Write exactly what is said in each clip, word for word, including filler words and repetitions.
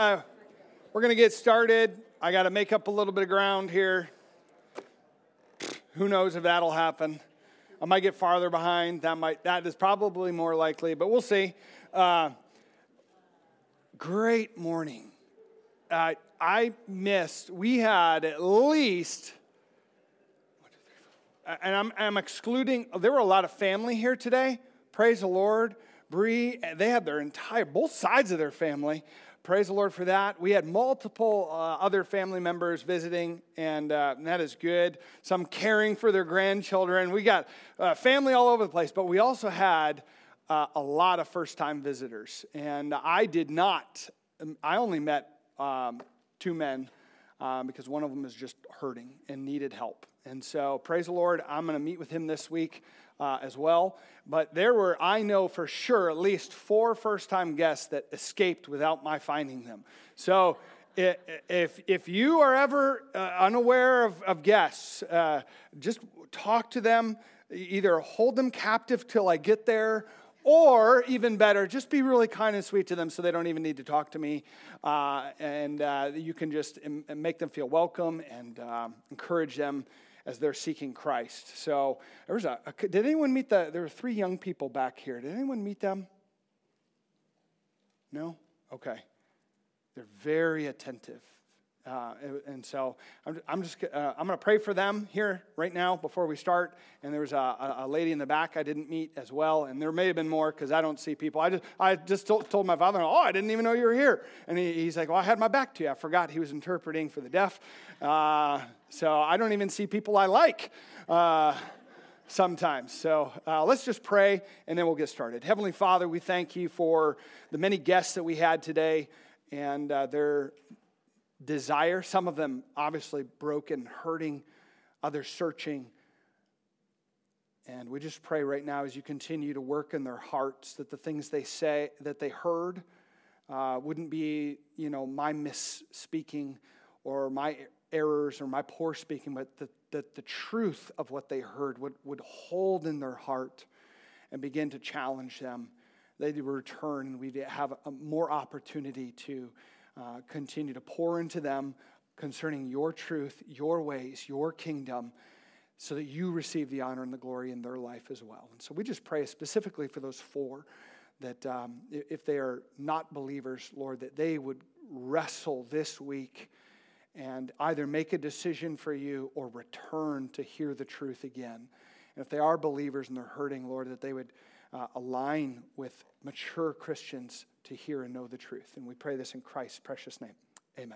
Uh, we're going to get started. I got to make up a little bit of ground here. Who knows if that'll happen. I might get farther behind. That might that is probably more likely, but we'll see. Uh, great morning. Uh, I missed. We had at least, and I'm, I'm excluding. There were a lot of family here today. Praise the Lord. Bree, they had their entire, both sides of their family. Praise the Lord for that. We had multiple uh, other family members visiting, and, uh, and that is good. Some caring for their grandchildren. We got uh, family all over the place, but we also had uh, a lot of first-time visitors. And I did not, I only met um, two men um, because one of them is just hurting and needed help. And so, praise the Lord, I'm going to meet with him this week uh, as well. But there were, I know for sure, at least four first-time guests that escaped without my finding them. So if if you are ever uh, unaware of, of guests, uh, just talk to them. Either hold them captive till I get there, or even better, just be really kind and sweet to them so they don't even need to talk to me. Uh, and uh, you can just im- make them feel welcome and um, encourage them as they're seeking Christ. So there was a, a, did anyone meet the, there were three young people back here. Did anyone meet them? No? Okay. They're very attentive. Uh, and so I'm, I'm just, uh, I'm going to pray for them here right now before we start. And there was a, a lady in the back I didn't meet as well. And there may have been more because I don't see people. I just, I just told, told my father, oh, I didn't even know you were here. And he, he's like, well, I had my back to you. I forgot he was interpreting for the deaf. Uh, so I don't even see people I like uh, sometimes. So uh, let's just pray and then we'll get started. Heavenly Father, we thank you for the many guests that we had today and uh, their desire, some of them obviously broken, hurting, others searching. And we just pray right now as you continue to work in their hearts that the things they say, that they heard, uh, wouldn't be, you know, my misspeaking or my errors or my poor speaking, but that, that the truth of what they heard would, would hold in their heart and begin to challenge them. They'd return and we'd have a more opportunity to Uh, continue to pour into them concerning your truth, your ways, your kingdom, so that you receive the honor and the glory in their life as well. And so we just pray specifically for those four that um, if they are not believers, Lord, that they would wrestle this week and either make a decision for you or return to hear the truth again. And if they are believers and they're hurting, Lord, that they would uh, align with mature Christians to hear and know the truth. And we pray this in Christ's precious name. Amen.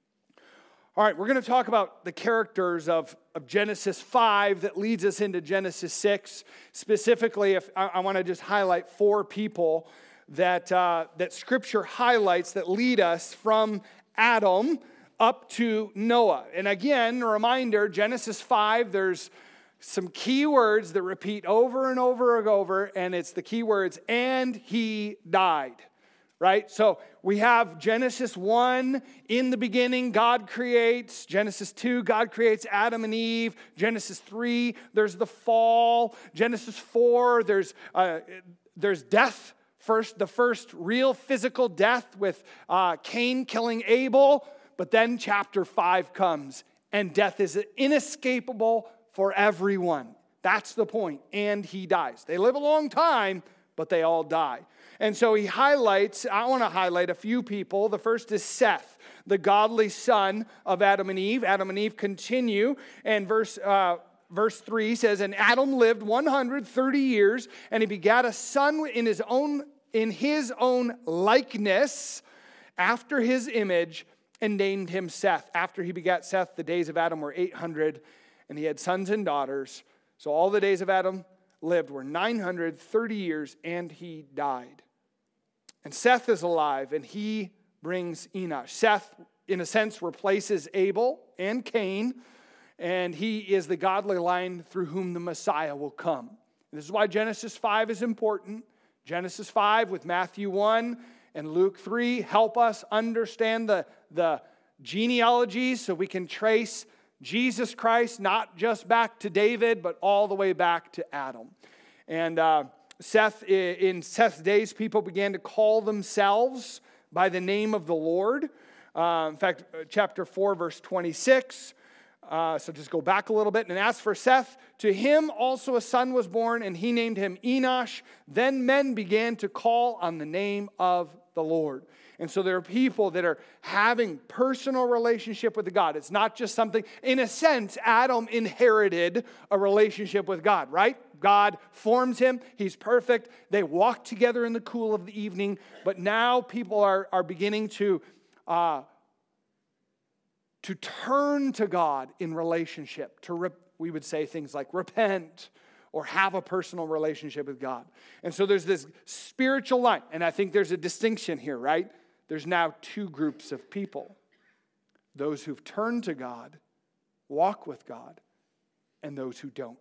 All right, we're going to talk about the characters of, of Genesis five that leads us into Genesis six. Specifically, if I, I want to just highlight four people that, uh, that Scripture highlights that lead us from Adam up to Noah. And again, a reminder, Genesis five, there's some key words that repeat over and over and over, and it's the key words, and he died. Right? So we have Genesis one, in the beginning, God creates. Genesis two, God creates Adam and Eve. Genesis three, there's the fall. Genesis four, there's uh, there's death. First, the first real physical death with uh, Cain killing Abel. But then chapter five comes, and death is inescapable for everyone. That's the point. And he dies. They live a long time, but they all die. And so he highlights, I want to highlight a few people. The first is Seth, the godly son of Adam and Eve. Adam and Eve continue, and verse uh, verse three says, and Adam lived one hundred thirty years, and he begat a son in his own in his own likeness, after his image, and named him Seth. After he begat Seth, the days of Adam were eight hundred, and he had sons and daughters. So all the days of Adam lived were nine hundred thirty years, and he died. And Seth is alive, and he brings Enosh. Seth, in a sense, replaces Abel and Cain, and he is the godly line through whom the Messiah will come. And this is why Genesis five is important. Genesis five with Matthew one and Luke three help us understand the, the genealogies so we can trace Jesus Christ, not just back to David, but all the way back to Adam. And uh, Seth, in Seth's days, people began to call themselves by the name of the Lord. Uh, in fact, chapter four, verse twenty-six. Uh, so just go back a little bit. And as for Seth, to him also a son was born, and he named him Enosh. Then men began to call on the name of the Lord. And so there are people that are having personal relationship with God. It's not just something, in a sense, Adam inherited a relationship with God, right? God forms him. He's perfect. They walk together in the cool of the evening. But now people are, are beginning to, uh, to turn to God in relationship. To re- we would say things like repent or have a personal relationship with God. And so there's this spiritual line. And I think there's a distinction here, right? There's now two groups of people. Those who've turned to God, walk with God, and those who don't.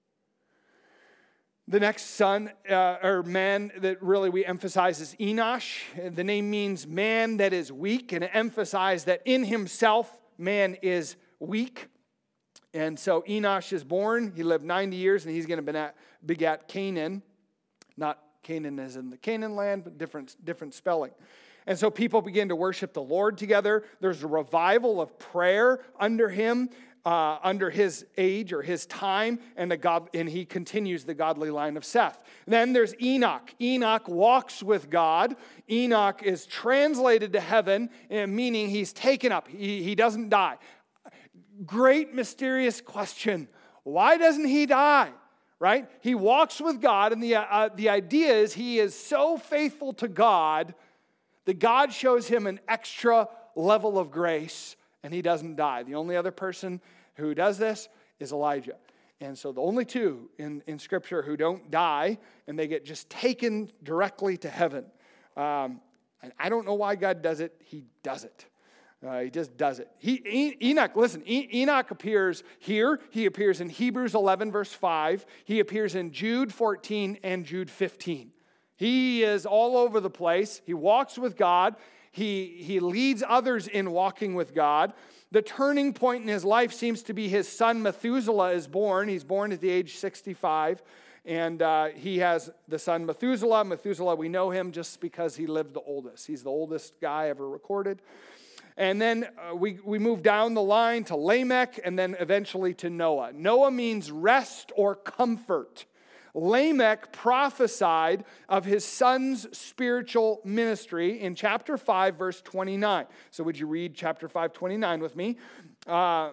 The next son, uh, or man that really we emphasize is Enosh. The name means man that is weak, and it emphasizes that in himself, man is weak. And so Enosh is born. He lived ninety years, and he's going to begat Canaan. Not Canaan as in the Canaan land, but different, different spelling. And so people begin to worship the Lord together. There's a revival of prayer under him, uh, under his age or his time, and, the God, and he continues the godly line of Seth. Then there's Enoch. Enoch walks with God. Enoch is translated to heaven, meaning he's taken up. He, he doesn't die. Great mysterious question. Why doesn't he die? Right? He walks with God, and the, uh, the idea is he is so faithful to God that God shows him an extra level of grace, and he doesn't die. The only other person who does this is Elijah. And so the only two in, in Scripture who don't die, and they get just taken directly to heaven. Um, and I don't know why God does it. He does it. Uh, he just does it. He, Enoch, listen, Enoch appears here. He appears in Hebrews eleven, verse five. He appears in Jude fourteen and Jude fifteen. He is all over the place. He walks with God. He, he leads others in walking with God. The turning point in his life seems to be his son Methuselah is born. He's born at the age sixty-five. And uh, he has the son Methuselah. Methuselah, we know him just because he lived the oldest. He's the oldest guy ever recorded. And then uh, we, we move down the line to Lamech and then eventually to Noah. Noah means rest or comfort. Lamech prophesied of his son's spiritual ministry in chapter five, verse twenty-nine. So would you read chapter five, twenty-nine with me? Uh,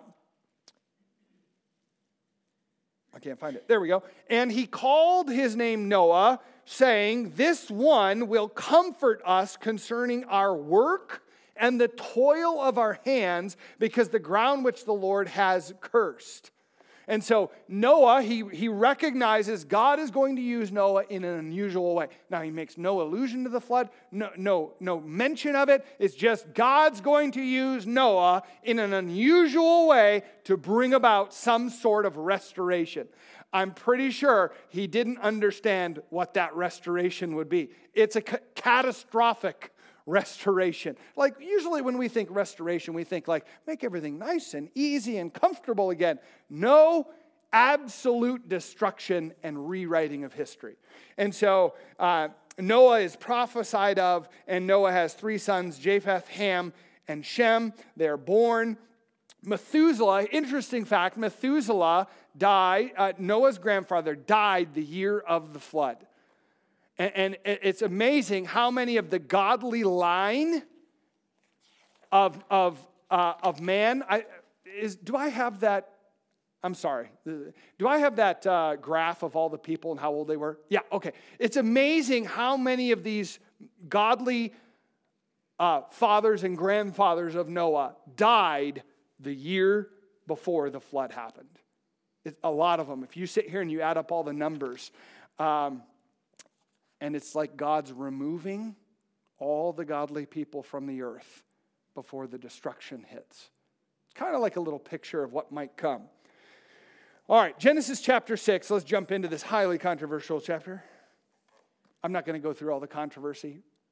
I can't find it. There we go. And he called his name Noah, saying, "This one will comfort us concerning our work and the toil of our hands, because the ground which the Lord has cursed." And so Noah, he, he recognizes God is going to use Noah in an unusual way. Now, he makes no allusion to the flood, no, no, no mention of it. It's just God's going to use Noah in an unusual way to bring about some sort of restoration. I'm pretty sure he didn't understand what that restoration would be. It's a ca- catastrophic restoration. Like usually when we think restoration, we think like make everything nice and easy and comfortable again. No, absolute destruction and rewriting of history. And so uh, Noah is prophesied of, and Noah has three sons, Japheth, Ham, and Shem. They're born. Methuselah, interesting fact, Methuselah died, uh, Noah's grandfather died the year of the flood. And it's amazing how many of the godly line of, of, uh, of man, I, is, do I have that, I'm sorry, do I have that uh, graph of all the people and how old they were? Yeah, okay. It's amazing how many of these godly uh, fathers and grandfathers of Noah died the year before the flood happened. It's a lot of them. If you sit here and you add up all the numbers, um, and it's like God's removing all the godly people from the earth before the destruction hits. It's kind of like a little picture of what might come. All right, Genesis chapter six. Let's jump into this highly controversial chapter. I'm not going to go through all the controversy.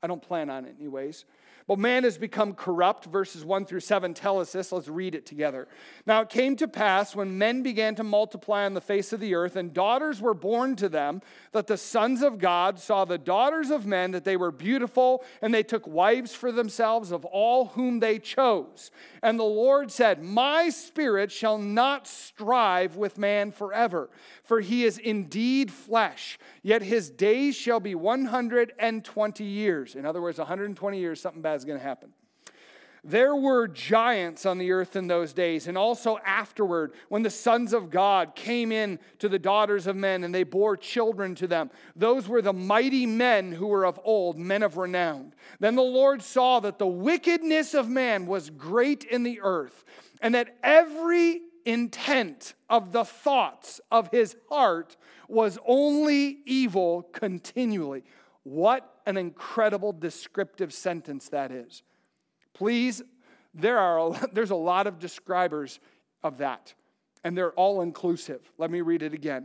I don't plan on it anyways. But man has become corrupt. Verses one through seven tell us this. Let's read it together. Now it came to pass when men began to multiply on the face of the earth, and daughters were born to them, that the sons of God saw the daughters of men, that they were beautiful, and they took wives for themselves of all whom they chose. And the Lord said, my spirit shall not strive with man forever, for he is indeed flesh, yet his days shall be one hundred twenty years. In other words, one hundred twenty years, something bad is going to happen. There were giants on the earth in those days, and also afterward, when the sons of God came in to the daughters of men, and they bore children to them. Those were the mighty men who were of old, men of renown. Then the Lord saw that the wickedness of man was great in the earth, and that every intent of the thoughts of his heart was only evil continually. What an incredible descriptive sentence that is. Please, there are a, there's a lot of describers of that, and they're all inclusive. Let me read it again.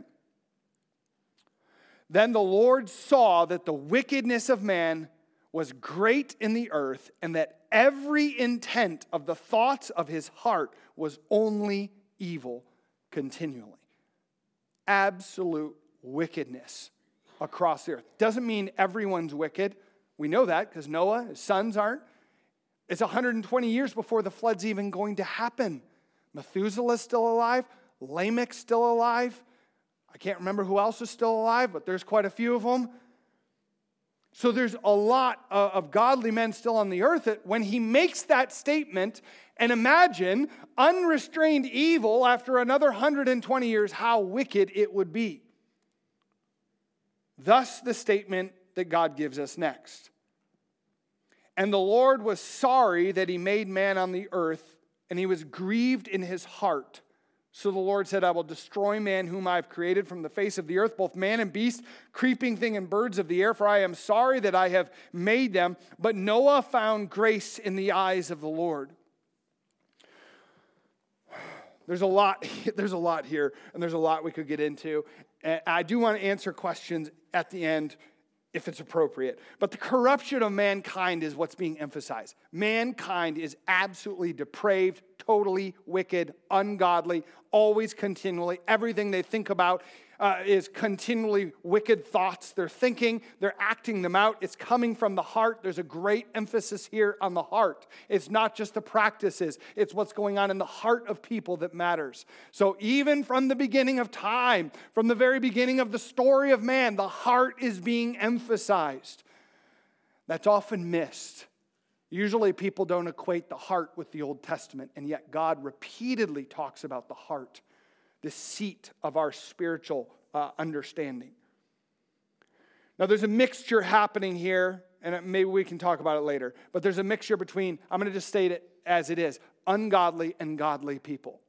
Then the Lord saw that the wickedness of man was great in the earth, and that every intent of the thoughts of his heart was only evil continually. Absolute wickedness across the earth. Doesn't mean everyone's wicked. We know that because Noah, his sons aren't. It's one hundred twenty years before the flood's even going to happen. Methuselah's still alive. Lamech's still alive. I can't remember who else is still alive, but there's quite a few of them. So there's a lot of godly men still on the earth. That when he makes that statement, and imagine unrestrained evil after another one hundred twenty years, how wicked it would be. Thus the statement that God gives us next. And the Lord was sorry that he made man on the earth, and he was grieved in his heart. So the Lord said, I will destroy man whom I have created from the face of the earth, both man and beast, creeping thing and birds of the air, for I am sorry that I have made them. But Noah found grace in the eyes of the Lord. There's a lot, there's a lot here, and there's a lot we could get into. And I do want to answer questions at the end if it's appropriate. But the corruption of mankind is what's being emphasized. Mankind is absolutely depraved, totally wicked, ungodly, always continually. Everything they think about uh, is continually wicked thoughts. They're thinking, they're acting them out. It's coming from the heart. There's a great emphasis here on the heart. It's not just the practices. It's what's going on in the heart of people that matters. So even from the beginning of time, from the very beginning of the story of man, the heart is being emphasized. That's often missed. Usually people don't equate the heart with the Old Testament, and yet God repeatedly talks about the heart, the seat of our spiritual uh, understanding. Now there's a mixture happening here, and maybe we can talk about it later, but there's a mixture between, I'm going to just state it as it is, ungodly and godly people.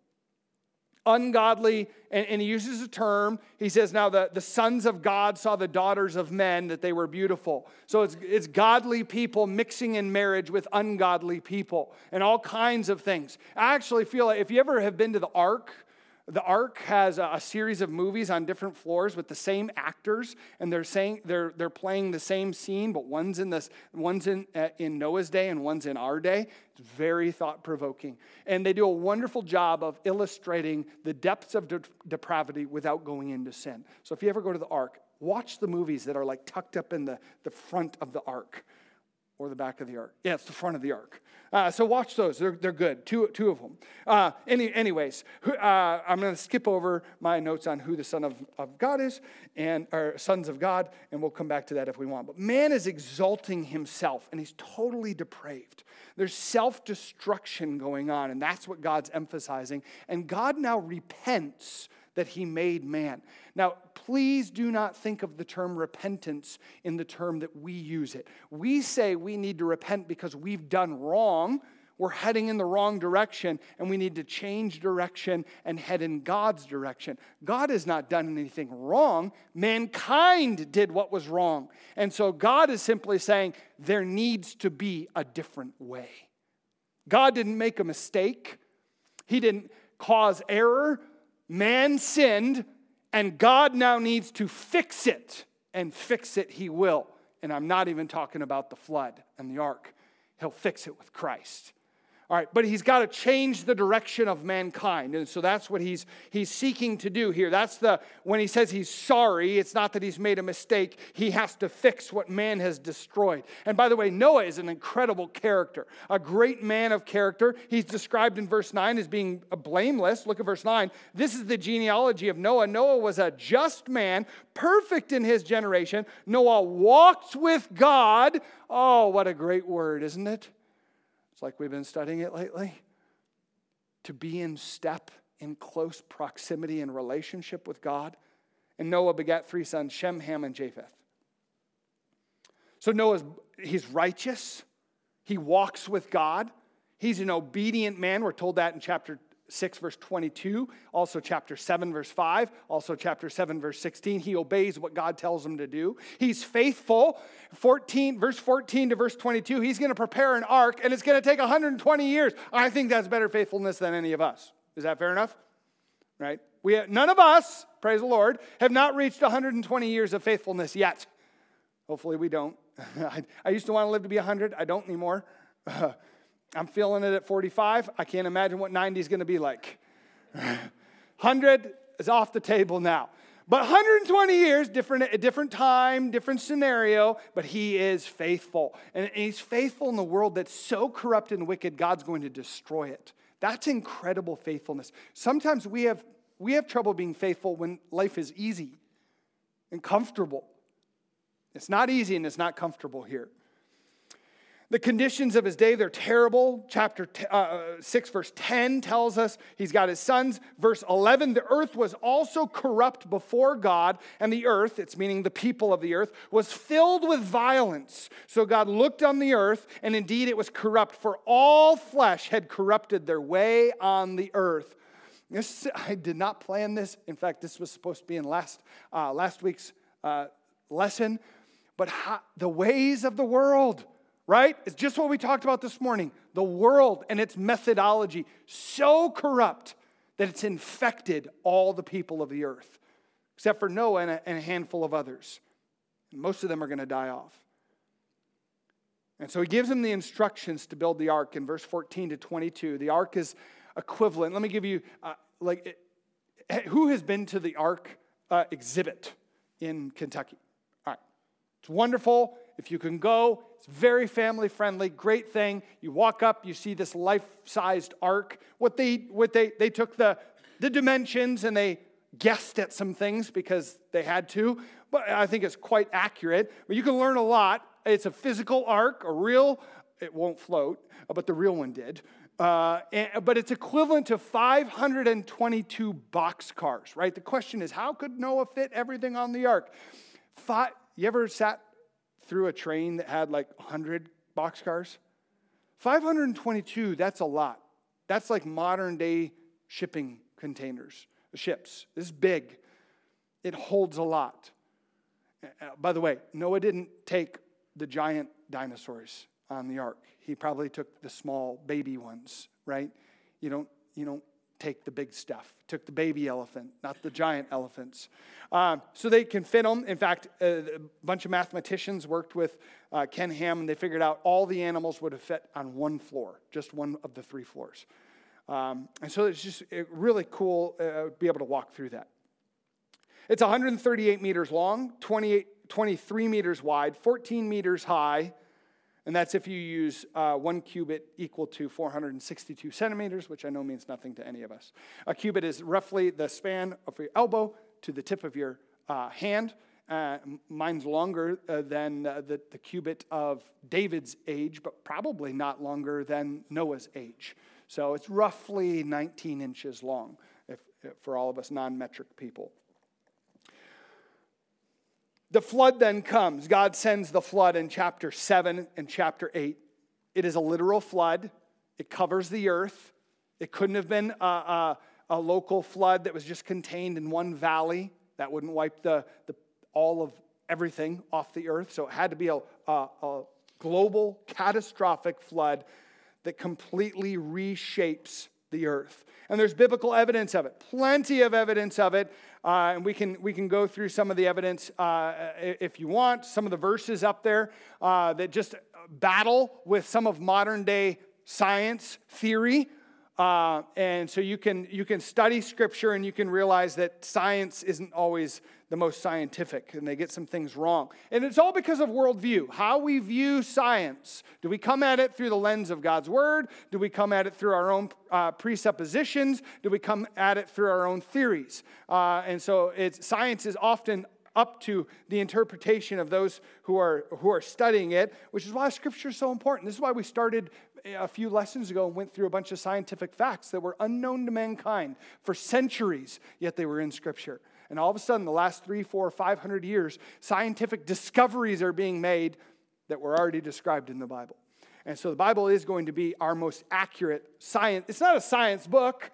Ungodly, and, and he uses a term, he says, now the, the sons of God saw the daughters of men, that they were beautiful. So it's, it's godly people mixing in marriage with ungodly people, and all kinds of things. I actually feel like, if you ever have been to the Ark, the Ark has a, a series of movies on different floors with the same actors, and they're saying they're they're playing the same scene, but one's in this one's in uh, in Noah's day and one's in our day. It's very thought-provoking, and they do a wonderful job of illustrating the depths of de- depravity without going into sin. So if you ever go to the Ark, watch the movies that are like tucked up in the, the front of the Ark. Or the back of the ark. Yeah, it's the front of the ark. Uh, so watch those. They're, they're good. Two, two of them. Uh, any, anyways, uh, I'm going to skip over my notes on who the Son of, of God is, and or sons of God, and we'll come back to that if we want. But man is exalting himself, and he's totally depraved. There's self-destruction going on, and that's what God's emphasizing. And God now repents that he made man. Now, please do not think of the term repentance in the term that we use it. We say we need to repent because we've done wrong. We're heading in the wrong direction, and we need to change direction and head in God's direction. God has not done anything wrong. Mankind did what was wrong. And so God is simply saying there needs to be a different way. God didn't make a mistake. He didn't cause error. Man sinned, and God now needs to fix it, and fix it he will. And I'm not even talking about the flood and the ark. He'll fix it with Christ. All right, but he's got to change the direction of mankind. And so that's what he's he's seeking to do here. That's the, when he says he's sorry, it's not that he's made a mistake. He has to fix what man has destroyed. And by the way, Noah is an incredible character, a great man of character. He's described in verse nine as being blameless. Look at verse nine. This is the genealogy of Noah. Noah was a just man, perfect in his generation. Noah walked with God. Oh, what a great word, isn't it? It's like we've been studying it lately. To be in step, in close proximity and relationship with God. And Noah begat three sons, Shem, Ham, and Japheth. So Noah's, he's righteous. He walks with God. He's an obedient man. We're told that in chapter six, verse twenty-two. Also chapter seven, verse five. Also chapter seven, verse sixteen. He obeys what God tells him to do. He's faithful. fourteen, verse fourteen to verse twenty-two. He's going to prepare an ark, and it's going to take one hundred twenty years. I think that's better faithfulness than any of us. Is that fair enough? Right? We have, none of us, praise the Lord, have not reached one hundred twenty years of faithfulness yet. Hopefully we don't. I, I used to want to live to be one hundred. I don't anymore. Uh, I'm feeling it at forty-five. I can't imagine what ninety is going to be like. one hundred is off the table now. But one hundred twenty years, different, a different time, different scenario, but he is faithful. And he's faithful in the world that's so corrupt and wicked, God's going to destroy it. That's incredible faithfulness. Sometimes we have, we have trouble being faithful when life is easy and comfortable. It's not easy and it's not comfortable here. The conditions of his day, they're terrible. Chapter six, verse ten tells us he's got his sons. Verse eleven, the earth was also corrupt before God, and the earth, it's meaning the people of the earth, was filled with violence. So God looked on the earth, and indeed it was corrupt, for all flesh had corrupted their way on the earth. This, I did not plan this. In fact, this was supposed to be in last, uh, last week's uh, lesson. But how, the ways of the world, right? It's just what we talked about this morning. The world and its methodology, so corrupt that it's infected all the people of the earth, except for Noah and a, and a handful of others. And most of them are going to die off. And so he gives them the instructions to build the ark in verse fourteen to twenty-two. The ark is equivalent. Let me give you, uh, like, who has been to the ark uh, exhibit in Kentucky? All right. It's wonderful. If you can go, it's very family friendly, great thing. You walk up, you see this life-sized ark. What they what they they took the the dimensions and they guessed at some things because they had to, but I think it's quite accurate. But you can learn a lot. It's a physical ark, a real. It won't float, but the real one did. Uh, and, but it's equivalent to five hundred twenty-two boxcars, right? The question is, how could Noah fit everything on the ark? Five, you ever sat through a train that had like one hundred boxcars? five hundred twenty-two, that's a lot. That's like modern day shipping containers, ships. This is big. It holds a lot. Uh, by the way, Noah didn't take the giant dinosaurs on the ark. He probably took the small baby ones, right? You don't, you don't take the big stuff. Took the baby elephant, not the giant elephants. Um, so they can fit them. In fact, a bunch of mathematicians worked with uh, Ken Ham, and they figured out all the animals would have fit on one floor, just one of the three floors. Um, and so it's just really cool uh, to be able to walk through that. It's one hundred thirty-eight meters long, twenty-eight, twenty-three meters wide, fourteen meters high. And that's if you use uh, one cubit equal to four hundred sixty-two centimeters, which I know means nothing to any of us. A cubit is roughly the span of your elbow to the tip of your uh, hand. Uh, mine's longer uh, than uh, the, the cubit of David's age, but probably not longer than Noah's age. So it's roughly nineteen inches long if, if for all of us non-metric people. The flood then comes. God sends the flood in chapter seven and chapter eight. It is a literal flood. It covers the earth. It couldn't have been a, a, a local flood that was just contained in one valley. That wouldn't wipe the, the all of everything off the earth. So it had to be a, a, a global, catastrophic flood that completely reshapes the earth. And there's biblical evidence of it, plenty of evidence of it. Uh, and we can we can go through some of the evidence uh, if you want, some of the verses up there uh, that just battle with some of modern day science theory. Uh, and so you can you can study Scripture and you can realize that science isn't always the most scientific, and they get some things wrong. And it's all because of worldview, how we view science. Do we come at it through the lens of God's Word? Do we come at it through our own uh, presuppositions? Do we come at it through our own theories? Uh, and so it's, science is often up to the interpretation of those who are who are studying it, which is why Scripture is so important. This is why we started a few lessons ago and went through a bunch of scientific facts that were unknown to mankind for centuries, yet they were in Scripture. And all of a sudden, the last three, four, five hundred years, scientific discoveries are being made that were already described in the Bible. And so the Bible is going to be our most accurate science. It's not a science book,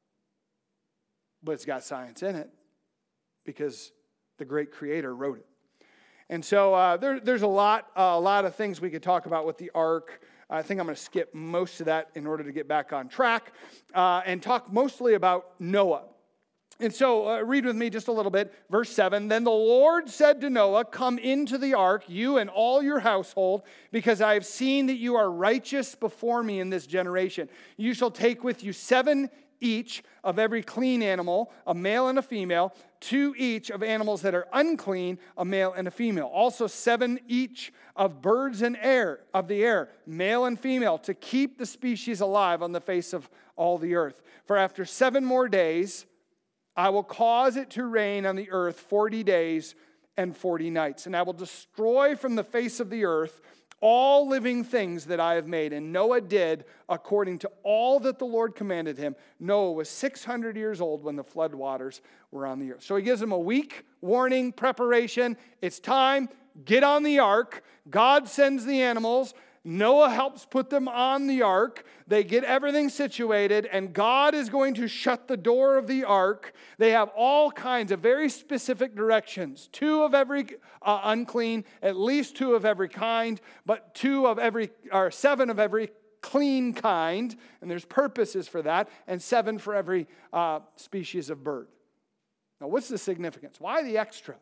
but it's got science in it because the great Creator wrote it. And so uh, there, there's a lot, uh, a lot of things we could talk about with the ark. I think I'm going to skip most of that in order to get back on track uh, and talk mostly about Noah. And so uh, read with me just a little bit. Verse seven, then the Lord said to Noah, come into the ark, you and all your household, because I have seen that you are righteous before me in this generation. You shall take with you seven each of every clean animal, a male and a female, two each of animals that are unclean, a male and a female. Also seven each of birds and air of the air, male and female, to keep the species alive on the face of all the earth. For after seven more days, I will cause it to rain on the earth forty days and forty nights. And I will destroy from the face of the earth all living things that I have made. And Noah did according to all that the Lord commanded him. Noah was six hundred years old when the flood waters were on the earth. So he gives him a week warning, preparation. It's time. Get on the ark. God sends the animals. Noah helps put them on the ark. They get everything situated, and God is going to shut the door of the ark. They have all kinds of very specific directions. Two of every uh, unclean, at least two of every kind, but two of every, or seven of every clean kind, and there's purposes for that, and seven for every uh, species of bird. Now, what's the significance? Why the extra?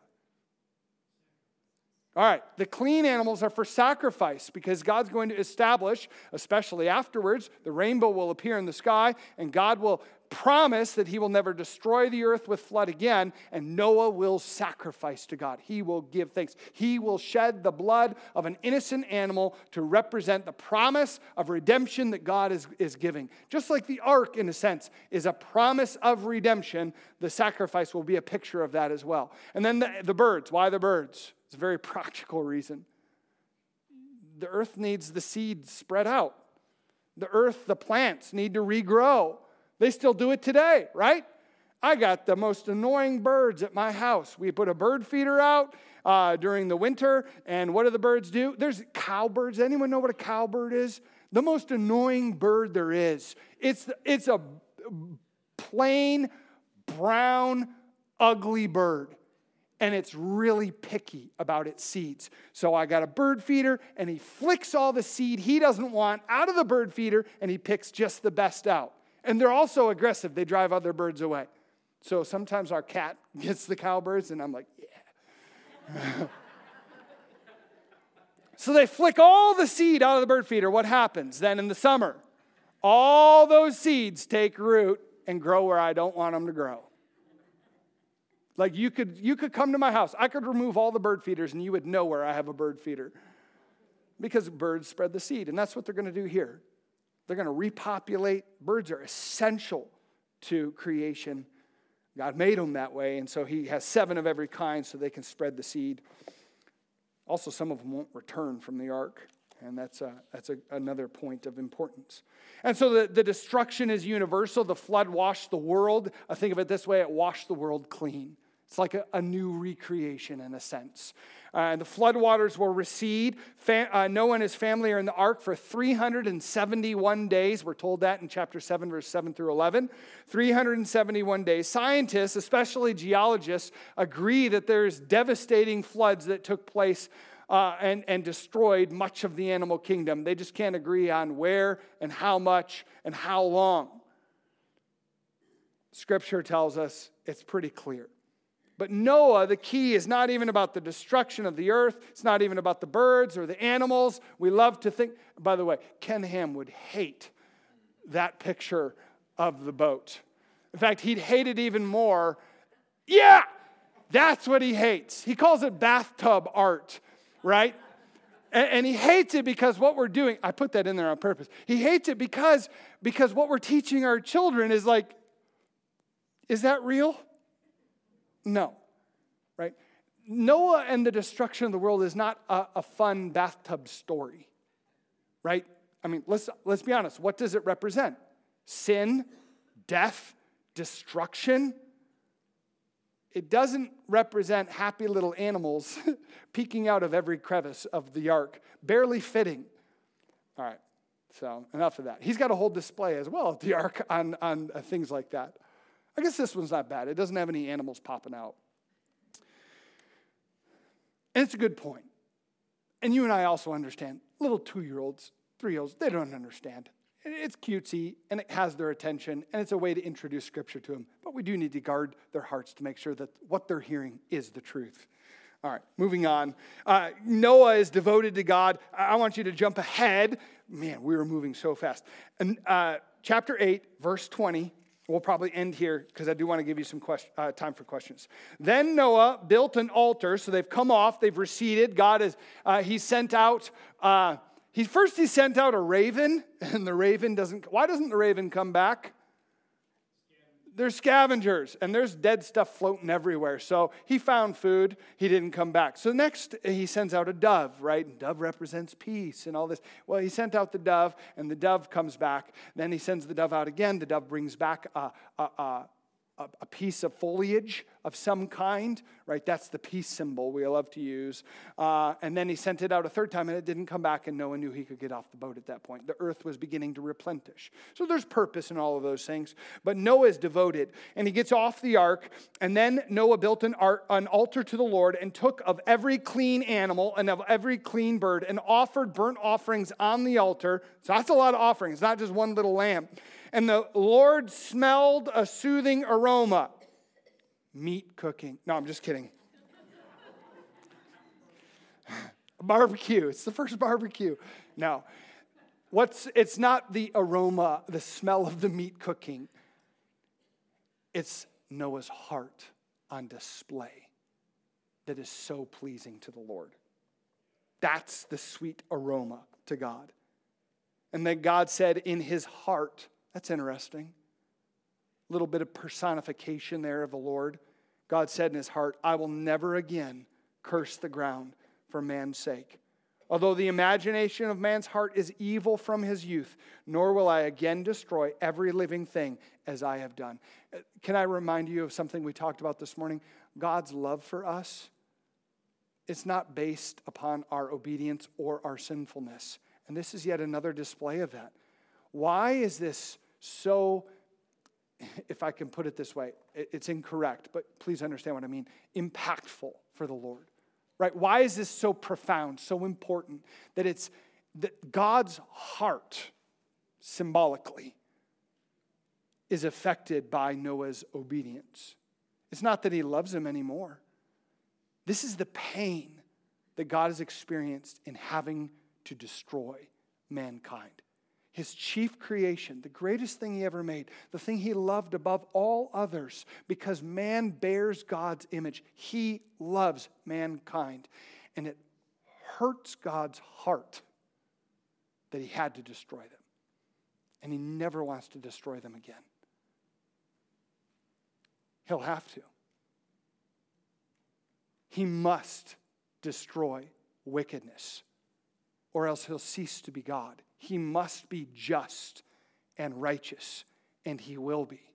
All right, the clean animals are for sacrifice because God's going to establish, especially afterwards, the rainbow will appear in the sky, and God will promise that he will never destroy the earth with flood again, and Noah will sacrifice to God. He will give thanks. He will shed the blood of an innocent animal to represent the promise of redemption that God is, is giving. Just like the ark, in a sense, is a promise of redemption, the sacrifice will be a picture of that as well. And then the, the birds. Why the birds? It's a very practical reason. The earth needs the seed spread out. The earth, the plants need to regrow. They still do it today, right? I got the most annoying birds at my house. We put a bird feeder out uh, during the winter, and what do the birds do? There's cowbirds. Anyone know what a cowbird is? The most annoying bird there is. It's, it's a plain, brown, ugly bird. And it's really picky about its seeds. So I got a bird feeder, and he flicks all the seed he doesn't want out of the bird feeder, and he picks just the best out. And they're also aggressive. They drive other birds away. So sometimes our cat gets the cowbirds, and I'm like, yeah. So they flick all the seed out of the bird feeder. What happens then in the summer? All those seeds take root and grow where I don't want them to grow. Like you could you could come to my house. I could remove all the bird feeders and you would know where I have a bird feeder. Because birds spread the seed. And that's what they're going to do here. They're going to repopulate. Birds are essential to creation. God made them that way. And so he has seven of every kind so they can spread the seed. Also, some of them won't return from the ark. And that's, a, that's a, another point of importance. And so the, the destruction is universal. The flood washed the world. I think of it this way. It washed the world clean. It's like a, a new recreation in a sense. Uh, the floodwaters will recede. Fa- uh, Noah and his family are in the ark for three hundred seventy-one days. We're told that in chapter seven, verse seven through eleven. three hundred seventy-one days. Scientists, especially geologists, agree that there's devastating floods that took place uh, and, and destroyed much of the animal kingdom. They just can't agree on where and how much and how long. Scripture tells us it's pretty clear. But Noah, the key is not even about the destruction of the earth. It's not even about the birds or the animals. We love to think, by the way, Ken Ham would hate that picture of the boat. In fact, he'd hate it even more. Yeah, that's what he hates. He calls it bathtub art, right? And, and he hates it because what we're doing, I put that in there on purpose. He hates it because, because what we're teaching our children is like, is that real? No, right? Noah and the destruction of the world is not a, a fun bathtub story, right? I mean, let's let's be honest. What does it represent? Sin, death, destruction. It doesn't represent happy little animals peeking out of every crevice of the ark, barely fitting. All right, so enough of that. He's got a whole display as well at the ark on, on uh, things like that. I guess this one's not bad. It doesn't have any animals popping out. And it's a good point. And you and I also understand. Little two-year-olds, three-year-olds, they don't understand. It's cutesy, and it has their attention, and it's a way to introduce Scripture to them. But we do need to guard their hearts to make sure that what they're hearing is the truth. All right, moving on. Uh, Noah is devoted to God. I want you to jump ahead. Man, we were moving so fast. And uh, chapter eight, verse twenty. We'll probably end here because I do want to give you some question, uh, time for questions. Then Noah built an altar. So they've come off. They've receded. God is, uh, he sent out, uh, he first he sent out a raven. And the raven doesn't, why doesn't the raven come back? There's scavengers. And there's dead stuff floating everywhere. So he found food. He didn't come back. So next he sends out a dove, right? And dove represents peace and all this. Well, he sent out the dove, and the dove comes back. Then he sends the dove out again. The dove brings back a, a, a, a piece of foliage of some kind, right? That's the peace symbol we love to use. Uh, and then he sent it out a third time, and it didn't come back, and Noah knew he could get off the boat at that point. The earth was beginning to replenish. So there's purpose in all of those things. But Noah is devoted, and he gets off the ark, and then Noah built an, art, an altar to the Lord and took of every clean animal and of every clean bird and offered burnt offerings on the altar. So that's a lot of offerings, not just one little lamb. And the Lord smelled a soothing aroma. Meat cooking. No, I'm just kidding. Barbecue. It's the first barbecue. No. What's it's not the aroma, the smell of the meat cooking. It's Noah's heart on display that is so pleasing to the Lord. That's the sweet aroma to God. And then God said in his heart, that's interesting. A little bit of personification there of the Lord. God said in his heart, I will never again curse the ground for man's sake. Although the imagination of man's heart is evil from his youth, nor will I again destroy every living thing as I have done. Can I remind you of something we talked about this morning? God's love for us, it's not based upon our obedience or our sinfulness. And this is yet another display of that. Why is this so, if I can put it this way, it's incorrect, but please understand what I mean, impactful for the Lord, right? Why is this so profound, so important, that it's that God's heart, symbolically, is affected by Noah's obedience? It's not that he loves him anymore. This is the pain that God has experienced in having to destroy mankind. His chief creation, the greatest thing he ever made, the thing he loved above all others, because man bears God's image. He loves mankind. And it hurts God's heart that he had to destroy them. And he never wants to destroy them again. He'll have to. He must destroy wickedness, or else he'll cease to be God. He must be just and righteous, and he will be.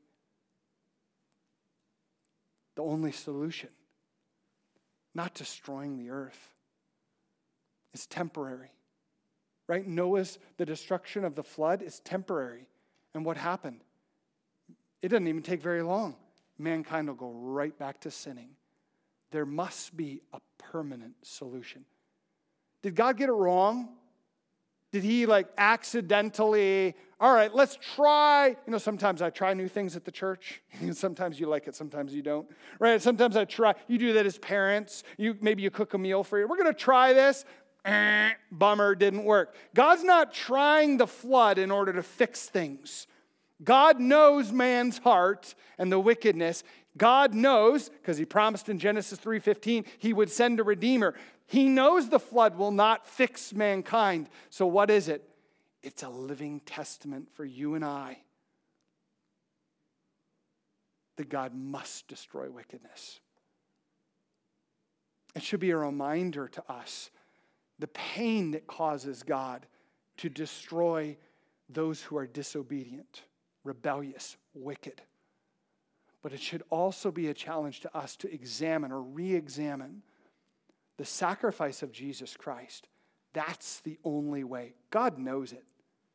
The only solution, not destroying the earth, is temporary. Right? Noah's, the destruction of the flood is temporary. And what happened? It doesn't even take very long. Mankind will go right back to sinning. There must be a permanent solution. Did God get it wrong? Did he like accidentally, all right, let's try. You know, sometimes I try new things at the church. Sometimes you like it, sometimes you don't. Right? Sometimes I try. You do that as parents. You maybe you cook a meal for you. We're going to try this. Eh, bummer, didn't work. God's not trying the flood in order to fix things. God knows man's heart and the wickedness. God knows, because he promised in Genesis three fifteen, he would send a redeemer. He knows the flood will not fix mankind. So what is it? It's a living testament for you and I that God must destroy wickedness. It should be a reminder to us the pain that causes God to destroy those who are disobedient, rebellious, wicked. But it should also be a challenge to us to examine or re-examine the sacrifice of Jesus Christ. That's the only way. God knows it.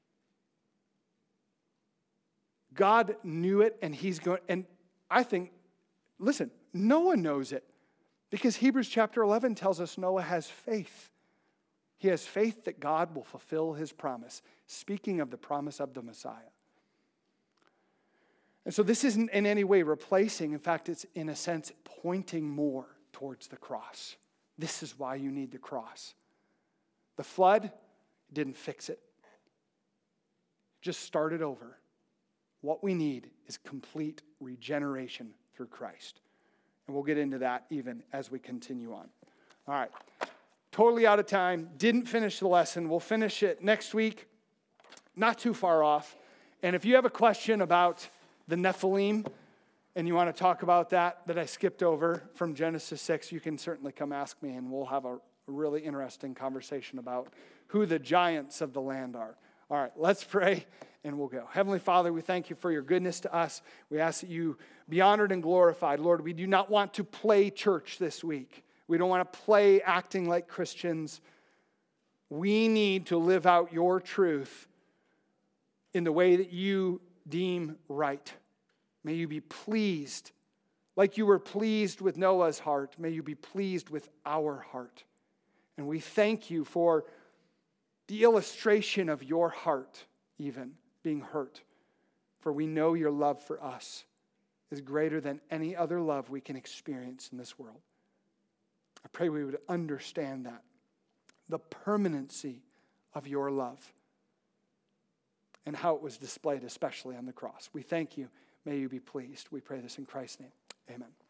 God knew it, and he's going, and I think, listen, Noah knows it, because Hebrews chapter eleven tells us Noah has faith. He has faith that God will fulfill his promise, speaking of the promise of the Messiah. And so this isn't in any way replacing. In fact, it's in a sense pointing more towards the cross. This is why you need the cross. The flood didn't fix it. Just started over. What we need is complete regeneration through Christ. And we'll get into that even as we continue on. All right. Totally out of time. Didn't finish the lesson. We'll finish it next week. Not too far off. And if you have a question about the Nephilim, and you want to talk about that, that I skipped over from Genesis six, you can certainly come ask me, and we'll have a really interesting conversation about who the giants of the land are. All right, let's pray, and we'll go. Heavenly Father, we thank you for your goodness to us. We ask that you be honored and glorified. Lord, we do not want to play church this week. We don't want to play acting like Christians. We need to live out your truth in the way that you deem right. May you be pleased, like you were pleased with Noah's heart. May you be pleased with our heart. And we thank you for the illustration of your heart, even being hurt. For we know your love for us is greater than any other love we can experience in this world. I pray we would understand that, the permanency of your love and how it was displayed, especially on the cross. We thank you. May you be pleased. We pray this in Christ's name. Amen.